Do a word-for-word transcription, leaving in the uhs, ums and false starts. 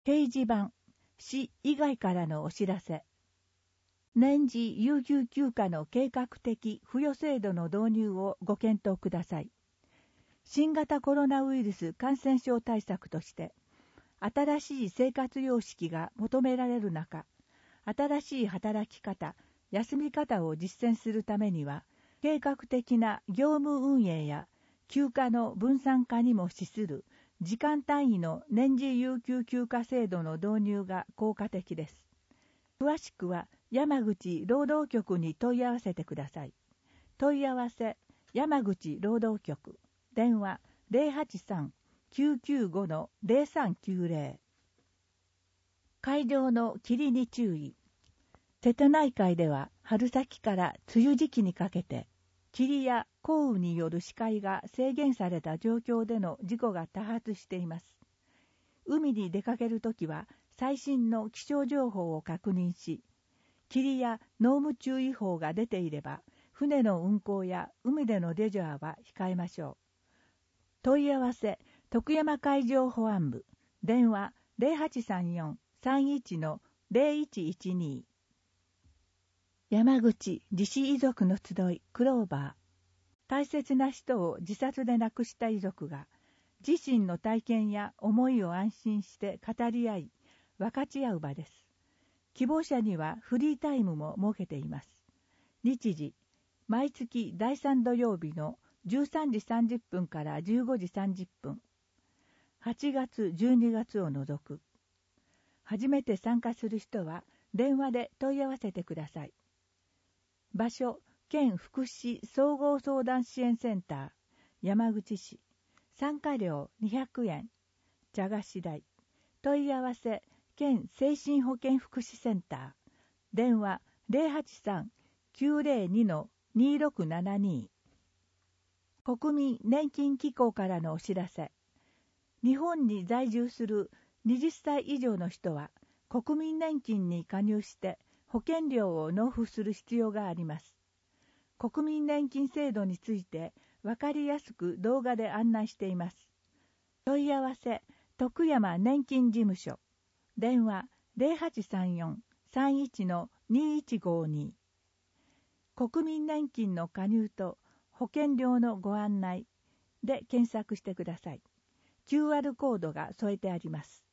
掲示板、市以外からのお知らせ。年次有給休暇の計画的付与制度の導入をご検討ください。新型コロナウイルス感染症対策として、新しい生活様式が求められる中、新しい働き方、休み方を実践するためには、計画的な業務運営や休暇の分散化にも資する時間単位の年次有給休暇制度の導入が効果的です。詳しくは山口労働局に問い合わせてください。問い合わせ、山口労働局、電話 ゼロはちさん きゅうきゅうご ゼロさんきゅうゼロ。海上の霧に注意。瀬戸内海では春先から梅雨時期にかけて、霧や降雨による視界が制限された状況での事故が多発しています。海に出かけるときは最新の気象情報を確認し、霧や濃霧注意報が出ていれば、船の運航や海でのレジャーは控えましょう。問い合わせ、徳山海上保安部、電話 ゼロはちさんよん さんいち ゼロいちいちに。山口自死遺族の集いクローバー。大切な人を自殺で亡くした遺族が、自身の体験や思いを安心して語り合い、分かち合う場です。希望者にはフリータイムも設けています。日時、毎月だいさん土曜日のじゅうさんじさんじゅっぷんからじゅうごじさんじゅっぷん。はちがつ、じゅうにがつを除く。初めて参加する人は電話で問い合わせてください。場所、県福祉総合相談支援センター、山口市。参加料にひゃくえん。茶菓子代。問い合わせ、県精神保健福祉センター。電話 ゼロはちさん きゅうゼロに にろくななに。国民年金機構からのお知らせ。日本に在住するはたち以上の人は、国民年金に加入して保険料を納付する必要があります。国民年金制度についてわかりやすく動画で案内しています。問い合わせ、徳山年金事務所。電話 ゼロはちさんよん さんいち にいちごに。国民年金の加入と保険料のご案内で検索してください。キューアール コードが添えてあります。